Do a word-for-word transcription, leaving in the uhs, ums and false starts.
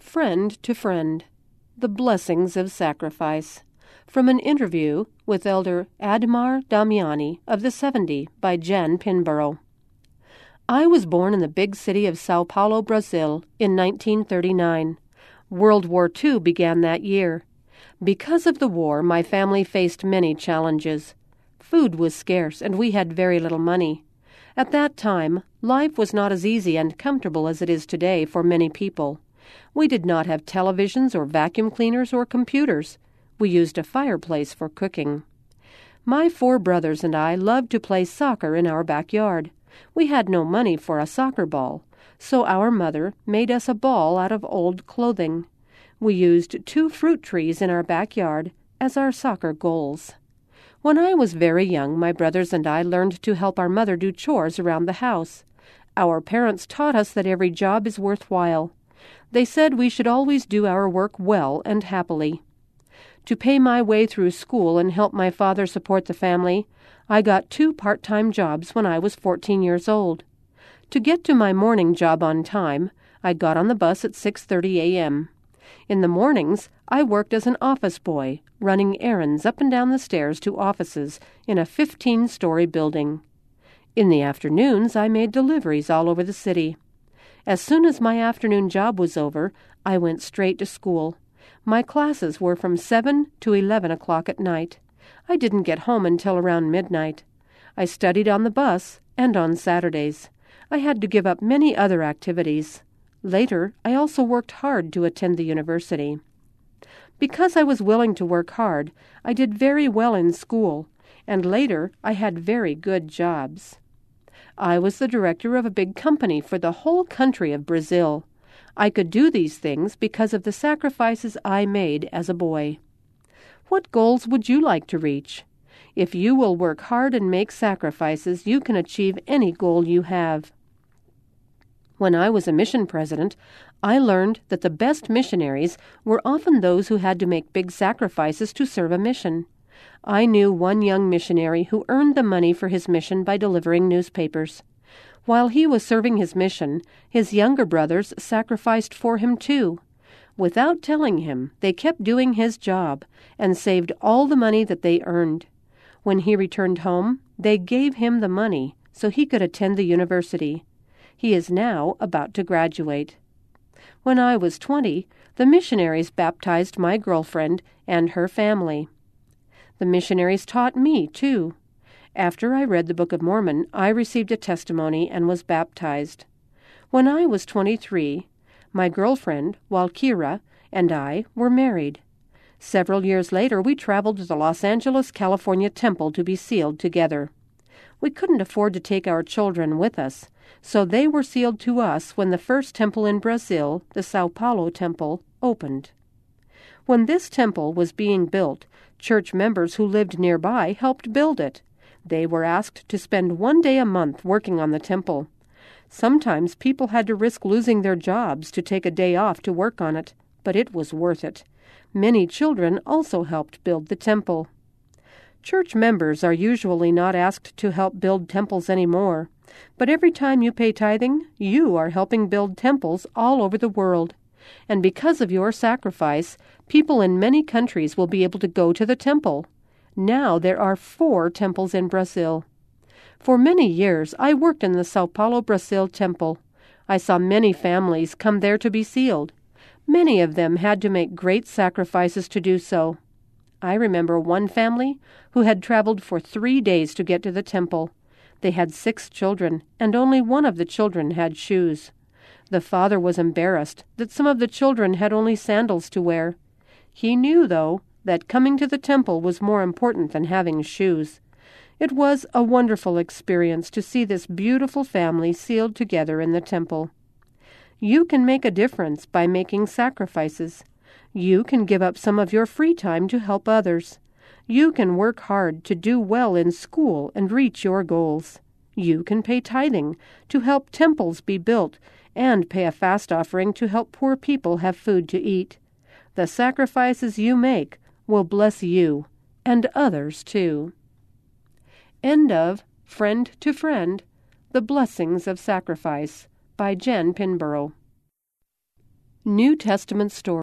Friend to Friend, The Blessings of Sacrifice, from an interview with Elder Admar Damiani of the seventy by Jan Pinborough. I was born in the big city of Sao Paulo, Brazil, in nineteen thirty-nine. World War Two began that year. Because of the war, my family faced many challenges. Food was scarce, and we had very little money. At that time, life was not as easy and comfortable as it is today for many people. We did not have televisions or vacuum cleaners or computers. We used a fireplace for cooking. My four brothers and I loved to play soccer in our backyard. We had no money for a soccer ball, so our mother made us a ball out of old clothing. We used two fruit trees in our backyard as our soccer goals. When I was very young, my brothers and I learned to help our mother do chores around the house. Our parents taught us that every job is worthwhile. They said we should always do our work well and happily. To pay my way through school and help my father support the family, I got two part-time jobs when I was fourteen years old. To get to my morning job on time, I got on the bus at six thirty a.m. In the mornings, I worked as an office boy, running errands up and down the stairs to offices in a fifteen-story building. In the afternoons, I made deliveries all over the city. As soon as my afternoon job was over, I went straight to school. My classes were from seven to eleven o'clock at night. I didn't get home until around midnight. I studied on the bus and on Saturdays. I had to give up many other activities. Later, I also worked hard to attend the university. Because I was willing to work hard, I did very well in school, and later I had very good jobs. I was the director of a big company for the whole country of Brazil. I could do these things because of the sacrifices I made as a boy. What goals would you like to reach? If you will work hard and make sacrifices, you can achieve any goal you have. When I was a mission president, I learned that the best missionaries were often those who had to make big sacrifices to serve a mission. I knew one young missionary who earned the money for his mission by delivering newspapers. While he was serving his mission, his younger brothers sacrificed for him too. Without telling him, they kept doing his job and saved all the money that they earned. When he returned home, they gave him the money so he could attend the university. He is now about to graduate. When I was twenty, the missionaries baptized my girlfriend and her family. The missionaries taught me, too. After I read the Book of Mormon, I received a testimony and was baptized. When I was twenty-three, my girlfriend, Walkira, and I were married. Several years later, we traveled to the Los Angeles, California temple to be sealed together. We couldn't afford to take our children with us, so they were sealed to us when the first temple in Brazil, the Sao Paulo temple, opened. When this temple was being built, church members who lived nearby helped build it. They were asked to spend one day a month working on the temple. Sometimes people had to risk losing their jobs to take a day off to work on it, but it was worth it. Many children also helped build the temple. Church members are usually not asked to help build temples anymore, but every time you pay tithing, you are helping build temples all over the world. And because of your sacrifice, people in many countries will be able to go to the temple. Now there are four temples in Brazil. For many years, I worked in the Sao Paulo, Brazil temple. I saw many families come there to be sealed. Many of them had to make great sacrifices to do so. I remember one family who had traveled for three days to get to the temple. They had six children, and only one of the children had shoes. The father was embarrassed that some of the children had only sandals to wear. He knew, though, that coming to the temple was more important than having shoes. It was a wonderful experience to see this beautiful family sealed together in the temple. You can make a difference by making sacrifices. You can give up some of your free time to help others. You can work hard to do well in school and reach your goals. You can pay tithing to help temples be built and pay a fast offering to help poor people have food to eat. The sacrifices you make will bless you and others too. End of Friend to Friend, The Blessings of Sacrifice by Jan Pinborough. New Testament story.